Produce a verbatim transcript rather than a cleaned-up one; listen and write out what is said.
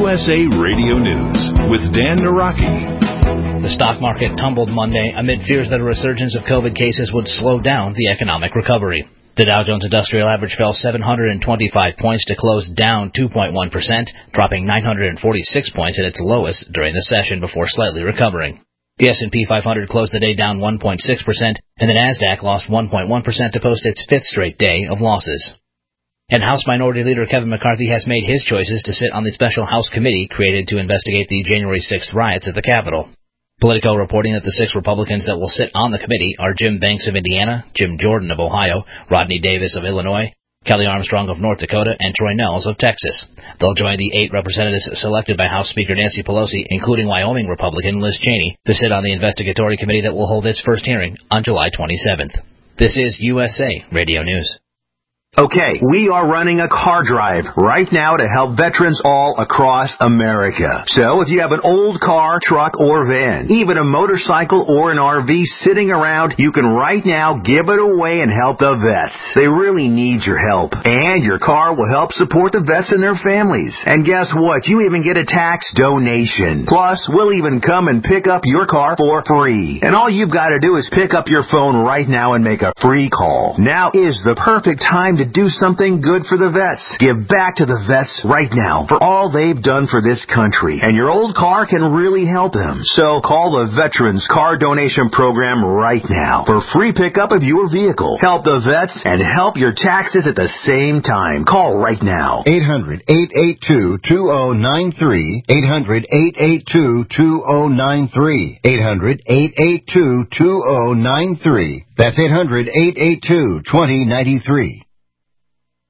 U S A Radio News with Dan Naraki. The stock market tumbled Monday amid fears that a resurgence of COVID cases would slow down the economic recovery. The Dow Jones Industrial Average fell seven hundred twenty-five points to close down two point one percent, dropping nine hundred forty-six points at its lowest during the session before slightly recovering. The S and P five hundred closed the day down one point six percent, and the Nasdaq lost one point one percent to post its fifth straight day of losses. And House Minority Leader Kevin McCarthy has made his choices to sit on the special House committee created to investigate the January sixth riots at the Capitol. Politico reporting that the six Republicans that will sit on the committee are Jim Banks of Indiana, Jim Jordan of Ohio, Rodney Davis of Illinois, Kelly Armstrong of North Dakota, and Troy Nehls of Texas. They'll join the eight representatives selected by House Speaker Nancy Pelosi, including Wyoming Republican Liz Cheney, to sit on the investigatory committee that will hold its first hearing on July twenty-seventh. This is U S A Radio News. Okay, we are running a car drive right now to help veterans all across America. So if you have an old car, truck, or van, even a motorcycle or an R V sitting around, you can right now give it away and help the vets. They really need your help. And your car will help support the vets and their families. And guess what? You even get a tax donation. Plus, we'll even come and pick up your car for free. And all you've got to do is pick up your phone right now and make a free call. Now is the perfect time to do something good for the vets. Give back to the vets right now for all they've done for this country. And your old car can really help them. So call the Veterans Car Donation Program right now for free pickup of your vehicle. Help the vets and help your taxes at the same time. Call right now. eight hundred, eight eight two, two oh nine three. eight hundred, eight eight two, two oh nine three. eight hundred, eight eight two, two oh nine three. That's eight hundred, eight eight two, two oh nine three.